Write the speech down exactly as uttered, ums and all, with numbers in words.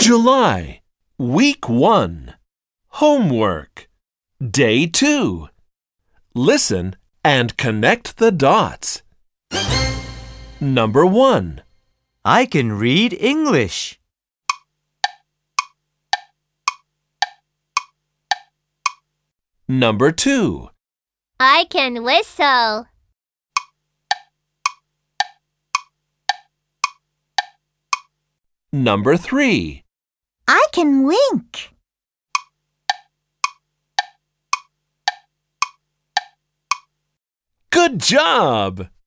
July, Week one. Homework. Day two. Listen and connect the dots. Number one. I can read English. Number two. I can whistle. Number three. I can wink. Good job!